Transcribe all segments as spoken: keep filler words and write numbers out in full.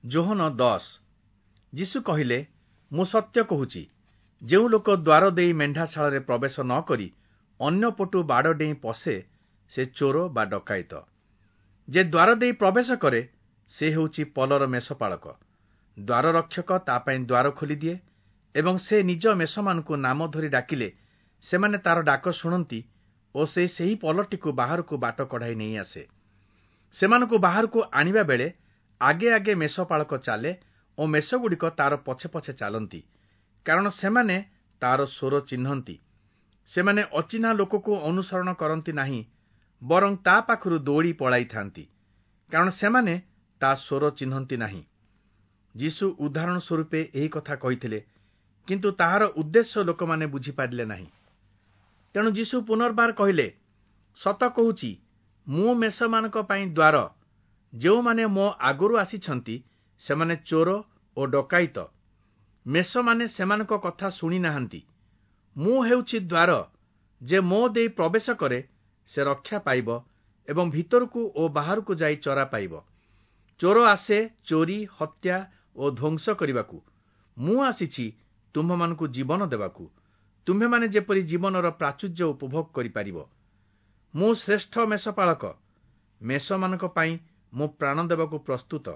ଯୋହନ ଦଶ। ଯୀଶୁ କହିଲେ, ମୁଁ ସତ୍ୟ କହୁଛି, ଯେଉଁ ଲୋକ ଦ୍ୱାର ଦେଇ ମେଣ୍ଢାଶାଳରେ ପ୍ରବେଶ ନ କରି ଅନ୍ୟ ପଟୁ ବାଡ଼ ଡେଇଁ ପଶେ, ସେ ଚୋର ବା ଡକାୟତ। ଯେ ଦ୍ୱାର ଦେଇ ପ୍ରବେଶ କରେ, ସେ ହେଉଛି ପଲର ମେଷପାଳକ। ଦ୍ୱାରରକ୍ଷକ ତା ପାଇଁ ଦ୍ୱାର ଖୋଲିଦିଏ, ଏବଂ ସେ ନିଜ ମେଷମାନଙ୍କୁ ନାମ ଧରି ଡାକିଲେ ସେମାନେ ତାର ଡାକ ଶୁଣନ୍ତି ଓ ସେ ସେହି ପଲଟିକୁ ବାହାରକୁ ବାଟ କଢ଼ାଇ ନେଇ ଆସେ। ସେମାନଙ୍କୁ ବାହାରକୁ ଆଣିବା ବେଳେ ଆଗେ ଆଗେ ମେଷପାଳକ ଚାଲେ ଓ ମେଷଗୁଡ଼ିକ ତାର ପଛେ ପଛେ ଚାଲନ୍ତି, କାରଣ ସେମାନେ ତାର ସ୍ୱର ଚିହ୍ନନ୍ତି। ସେମାନେ ଅଚିହ୍ନା ଲୋକକୁ ଅନୁସରଣ କରନ୍ତି ନାହିଁ, ବରଂ ତା ପାଖରୁ ଦୌଡ଼ି ପଳାଇଥାନ୍ତି, କାରଣ ସେମାନେ ତା ସ୍ୱର ଚିହ୍ନନ୍ତି ନାହିଁ। ଯୀଶୁ ଉଦାହରଣ ସ୍ୱରୂପେ ଏହି କଥା କହିଥିଲେ, କିନ୍ତୁ ତାହାର ଉଦ୍ଦେଶ୍ୟ ଲୋକମାନେ ବୁଝିପାରିଲେ ନାହିଁ। ତେଣୁ ଯୀଶୁ ପୁନର୍ବାର କହିଲେ, ସତ କହୁଛି, ମୁଁ ମେଷମାନଙ୍କ ପାଇଁ ଦ୍ୱାର। ଯେଉଁମାନେ ମୋ ଆଗରୁ ଆସିଛନ୍ତି ସେମାନେ ଚୋର ଓ ଡକାୟତ। ମେଷମାନେ ସେମାନଙ୍କ କଥା ଶୁଣି ନାହାନ୍ତି। ମୁଁ ହେଉଛି ଦ୍ୱାର। ଯେ ମୋ ଦେଇ ପ୍ରବେଶ କରେ, ସେ ରକ୍ଷା ପାଇବ ଏବଂ ଭିତରକୁ ଓ ବାହାରକୁ ଯାଇ ଚରା ପାଇବ। ଚୋର ଆସେ ଚୋରି, ହତ୍ୟା ଓ ଧ୍ୱଂସ କରିବାକୁ। ମୁଁ ଆସିଛି ତୁମ୍ଭମାନଙ୍କୁ ଜୀବନ ଦେବାକୁ, ତୁମ୍ଭେମାନେ ଯେପରି ଜୀବନର ପ୍ରାଚୁର୍ଯ୍ୟ ଉପଭୋଗ କରିପାରିବ। ମୁଁ ଶ୍ରେଷ୍ଠ ମେଷପାଳକ। ମେଷମାନଙ୍କ ପାଇଁ ମୁଁ ପ୍ରାଣ ଦେବାକୁ ପ୍ରସ୍ତୁତ।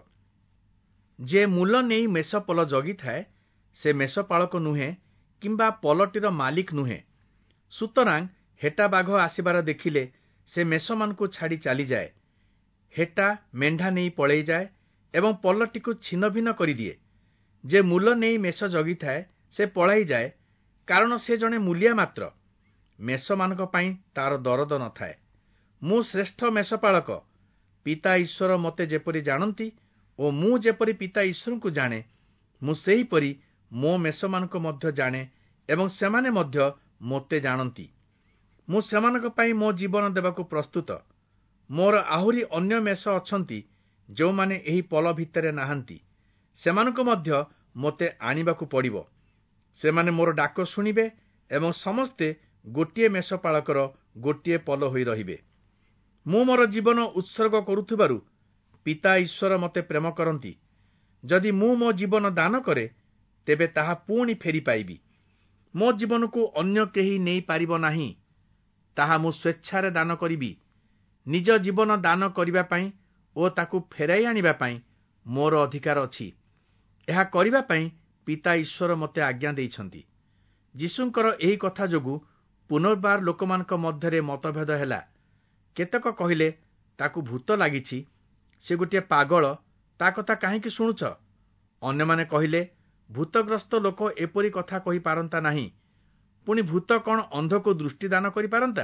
ଯେ ମୂଲ ନେଇ ମେଷପଲ ଜଗିଥାଏ, ସେ ମେଷପାଳକ ନୁହେଁ କିମ୍ବା ପଲଟିର ମାଲିକ ନୁହେଁ। ସୁତରାଂ ହେଟା ବାଘ ଆସିବାର ଦେଖିଲେ ସେ ମେଷମାନଙ୍କୁ ଛାଡ଼ି ଚାଲିଯାଏ। ହେଟା ମେଣ୍ଢା ନେଇ ପଳେଇଯାଏ ଏବଂ ପଲଟିକୁ ଛିନ୍ନ ଭିନ୍ନ କରିଦିଏ। ଯେ ମୂଲ ନେଇ ମେଷ ଜଗିଥାଏ, ସେ ପଳାଇଯାଏ, କାରଣ ସେ ଜଣେ ମୂଲିଆ ମାତ୍ର। ମେଷମାନଙ୍କ ପାଇଁ ତାର ଦରଦ ନଥାଏ। ମୁଁ ଶ୍ରେଷ୍ଠ ମେଷପାଳକ। ପିତା ଈଶ୍ୱର ମୋତେ ଯେପରି ଜାଣନ୍ତି ଓ ମୁଁ ଯେପରି ପିତା ଈଶ୍ୱରଙ୍କୁ ଜାଣେ, ମୁଁ ସେହିପରି ମୋ ମେଷମାନଙ୍କୁ ମଧ୍ୟ ଜାଣେ ଏବଂ ସେମାନେ ମଧ୍ୟ ମୋତେ ଜାଣନ୍ତି। ମୁଁ ସେମାନଙ୍କ ପାଇଁ ମୋ ଜୀବନ ଦେବାକୁ ପ୍ରସ୍ତୁତ। ମୋର ଆହୁରି ଅନ୍ୟ ମେଷ ଅଛନ୍ତି, ଯେଉଁମାନେ ଏହି ପଲ ଭିତରେ ନାହାନ୍ତି। ସେମାନଙ୍କୁ ମଧ୍ୟ ମୋତେ ଆଣିବାକୁ ପଡ଼ିବ। ସେମାନେ ମୋର ଡାକ ଶୁଣିବେ ଏବଂ ସମସ୍ତେ ଗୋଟିଏ ମେଷପାଳକର ଗୋଟିଏ ପଲ ହୋଇ ରହିବେ। ମୁଁ ମୋର ଜୀବନ ଉତ୍ସର୍ଗ କରୁଥିବାରୁ ପିତା ଈଶ୍ୱର ମୋତେ ପ୍ରେମ କରନ୍ତି। ଯଦି ମୁଁ ମୋ ଜୀବନ ଦାନ କରେ, ତେବେ ତାହା ପୁଣି ଫେରି ପାଇବି। ମୋ ଜୀବନକୁ ଅନ୍ୟ କେହି ନେଇପାରିବ ନାହିଁ। ତାହା ମୁଁ ସ୍ୱେଚ୍ଛାରେ ଦାନ କରିବି। ନିଜ ଜୀବନ ଦାନ କରିବା ପାଇଁ ଓ ତାକୁ ଫେରାଇ ଆଣିବା ପାଇଁ ମୋର ଅଧିକାର ଅଛି। ଏହା କରିବା ପାଇଁ ପିତା ଈଶ୍ୱର ମୋତେ ଆଜ୍ଞା ଦେଇଛନ୍ତି। ଯୀଶୁଙ୍କର ଏହି କଥା ଯୋଗୁଁ ପୁନର୍ବାର ଲୋକମାନଙ୍କ ମଧ୍ୟରେ ମତଭେଦ ହେଲା। କେତେକ କହିଲେ, ତାକୁ ଭୂତ ଲାଗିଛି, ସେ ଗୋଟିଏ ପାଗଳ, ତା କଥା କାହିଁକି ଶୁଣୁଛ? ଅନ୍ୟମାନେ କହିଲେ, ଭୂତଗ୍ରସ୍ତ ଲୋକ ଏପରି କଥା କହିପାରନ୍ତା ନାହିଁ। ପୁଣି ଭୂତ କ'ଣ ଅନ୍ଧକୁ ଦୃଷ୍ଟି ଦାନ କରିପାରନ୍ତା?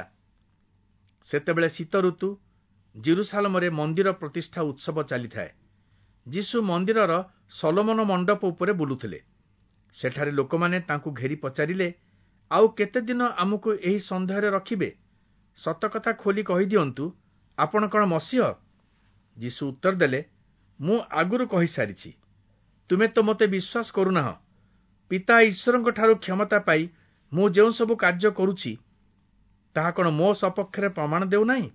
ସେତେବେଳେ ଶୀତ ଋତୁ। ଜେରୁସାଲେମରେ ମନ୍ଦିର ପ୍ରତିଷ୍ଠା ଉତ୍ସବ ଚାଲିଥାଏ। ଯୀଶୁ ମନ୍ଦିରର ସଲୋମନ ମଣ୍ଡପ ଉପରେ ବୁଲୁଥିଲେ। ସେଠାରେ ଲୋକମାନେ ତାଙ୍କୁ ଘେରି ପଚାରିଲେ, ଆଉ କେତେ ଦିନ ଆମକୁ ଏହି ସନ୍ଦେହରେ ରଖିବେ? ସତକଥା ଖୋଲି କହିଦିଅନ୍ତୁ, ଆପଣ କ'ଣ ମସିହ? ଯୀଶୁ ଉତ୍ତର ଦେଲେ, ମୁଁ ଆଗରୁ କହିସାରିଛି, ତୁମେ ତ ମୋତେ ବିଶ୍ୱାସ କରୁନାହଁ। ପିତା ଈଶ୍ୱରଙ୍କ ଠାରୁ କ୍ଷମତା ପାଇ ମୁଁ ଯେଉଁ ସବୁ କାର୍ଯ୍ୟ କରୁଛି, ତାହା କ'ଣ ମୋ ସପକ୍ଷରେ ପ୍ରମାଣ ଦେଉନାହିଁ?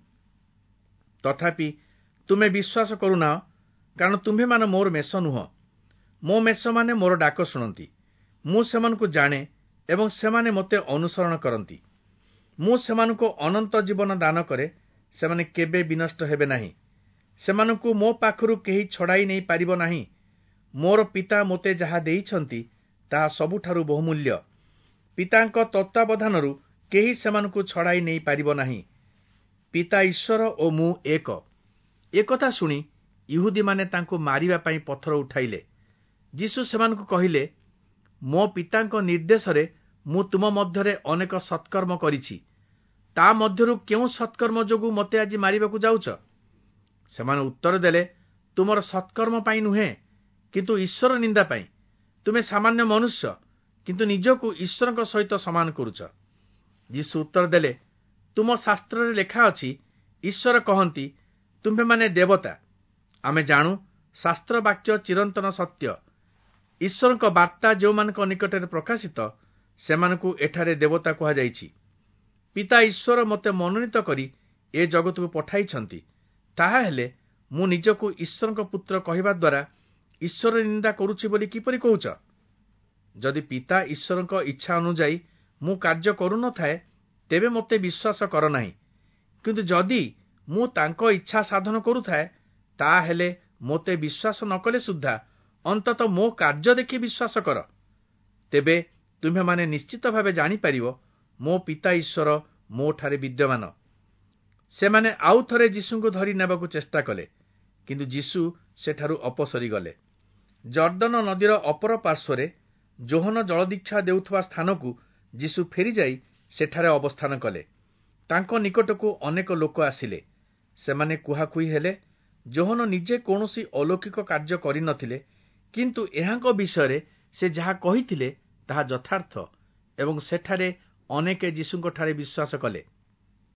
ତଥାପି ତୁମେ ବିଶ୍ୱାସ କରୁନାହଁ, କାରଣ ତୁମ୍ଭେମାନେ ମୋର ମେଷ ନୁହଁ। ମୋ ମେଷମାନେ ମୋର ଡାକ ଶୁଣନ୍ତି। ମୁଁ ସେମାନଙ୍କୁ ଜାଣେ ଏବଂ ସେମାନେ ମୋତେ ଅନୁସରଣ କରନ୍ତି। ମୁଁ ସେମାନଙ୍କୁ ଅନନ୍ତ ଜୀବନ ଦାନ କରେ, ସେମାନେ କେବେ ବିନଷ୍ଟ ହେବେ ନାହିଁ। ସେମାନଙ୍କୁ ମୋ ପାଖରୁ କେହି ଛଡ଼ାଇ ନେଇ ପାରିବ ନାହିଁ। ମୋର ପିତା ମୋତେ ଯାହା ଦେଇଛନ୍ତି, ତାହା ସବୁଠାରୁ ବହୁମୂଲ୍ୟ। ପିତାଙ୍କ ତତ୍ତ୍ୱାବଧାନରୁ କେହି ସେମାନଙ୍କୁ ଛଡ଼ାଇ ନେଇ ପାରିବ ନାହିଁ। ପିତା ଈଶ୍ୱର ଓ ମୁଁ ଏକ। ଏକଥା ଶୁଣି ଇହୁଦୀମାନେ ତାଙ୍କୁ ମାରିବା ପାଇଁ ପଥର ଉଠାଇଲେ। ଯୀଶୁ ସେମାନଙ୍କୁ କହିଲେ, ମୋ ପିତାଙ୍କ ନିର୍ଦ୍ଦେଶରେ ମୁଁ ତୁମ ମଧ୍ୟରେ ଅନେକ ସତ୍କର୍ମ କରିଛି। ତା ମଧ୍ୟରୁ କେଉଁ ସତ୍କର୍ମ ଯୋଗୁଁ ମୋତେ ଆଜି ମାରିବାକୁ ଯାଉଛ? ସେମାନେ ଉତ୍ତର ଦେଲେ, ତୁମର ସତ୍କର୍ମ ପାଇଁ ନୁହେଁ, କିନ୍ତୁ ଈଶ୍ୱର ନିନ୍ଦା ପାଇଁ। ତୁମେ ସାମାନ୍ୟ ମନୁଷ୍ୟ, କିନ୍ତୁ ନିଜକୁ ଈଶ୍ୱରଙ୍କ ସହିତ ସମାନ କରୁଛ। ଯୀଶୁ ଉତ୍ତର ଦେଲେ, ତୁମ ଶାସ୍ତ୍ରରେ ଲେଖା ଅଛି, ଈଶ୍ୱର କହନ୍ତି, ତୁମ୍ଭେମାନେ ଦେବତା। ଆମେ ଜାଣୁ, ଶାସ୍ତ୍ର ବାକ୍ୟ ଚିରନ୍ତନ ସତ୍ୟ। ଈଶ୍ୱରଙ୍କ ବାର୍ତ୍ତା ଯେଉଁମାନଙ୍କ ନିକଟରେ ପ୍ରକାଶିତ, ସେମାନଙ୍କୁ ଏଠାରେ ଦେବତା କୁହାଯାଇଛି। ପିତା ଈଶ୍ୱର ମୋତେ ମନୋନୀତ କରି ଏ ଜଗତକୁ ପଠାଇଛନ୍ତି। ତାହା ହେଲେ ମୁଁ ନିଜକୁ ଈଶ୍ୱରଙ୍କ ପୁତ୍ର କହିବା ଦ୍ୱାରା ଈଶ୍ୱର ନିନ୍ଦା କରୁଛି ବୋଲି କିପରି କହୁଛ? ଯଦି ପିତା ଈଶ୍ୱରଙ୍କ ଇଚ୍ଛା ଅନୁଯାୟୀ ମୁଁ କାର୍ଯ୍ୟ କରୁନଥାଏ, ତେବେ ମୋତେ ବିଶ୍ୱାସ କର ନାହିଁ। କିନ୍ତୁ ଯଦି ମୁଁ ତାଙ୍କ ଇଚ୍ଛା ସାଧନ କରୁଥାଏ, ତାହେଲେ ମୋତେ ବିଶ୍ୱାସ ନ କଲେ ସୁଦ୍ଧା ଅନ୍ତତଃ ମୋ କାର୍ଯ୍ୟ ଦେଖି ବିଶ୍ୱାସ କର। ତେବେ ତୁମ୍ଭେମାନେ ନିଶ୍ଚିତ ଭାବେ ଜାଣିପାରିବ, ମୋ ପିତା ଈଶ୍ୱର ମୋଠାରେ ବିଦ୍ୟମାନ। ସେମାନେ ଆଉ ଥରେ ଯୀଶୁଙ୍କୁ ଧରି ନେବାକୁ ଚେଷ୍ଟା କଲେ, କିନ୍ତୁ ଯୀଶୁ ସେଠାରୁ ଅପସରିଗଲେ। ଜର୍ଦ୍ଦନ ନଦୀର ଅପର ପାର୍ଶ୍ୱରେ ଯୋହନ ଜଳଦୀକ୍ଷା ଦେଉଥିବା ସ୍ଥାନକୁ ଯୀଶୁ ଫେରିଯାଇ ସେଠାରେ ଅବସ୍ଥାନ କଲେ। ତାଙ୍କ ନିକଟକୁ ଅନେକ ଲୋକ ଆସିଲେ। ସେମାନେ କୁହାକୁହି ହେଲେ, ଯୋହନ ନିଜେ କୌଣସି ଅଲୌକିକ କାର୍ଯ୍ୟ କରିନଥିଲେ, କିନ୍ତୁ ଏହାଙ୍କ ବିଷୟରେ ସେ ଯାହା କହିଥିଲେ ତାହା ଯଥାର୍ଥ, ଏବଂ ସେଠାରେ ଅନେକେ ଯୀଶୁଙ୍କଠାରେ ବିଶ୍ୱାସ କଲେ।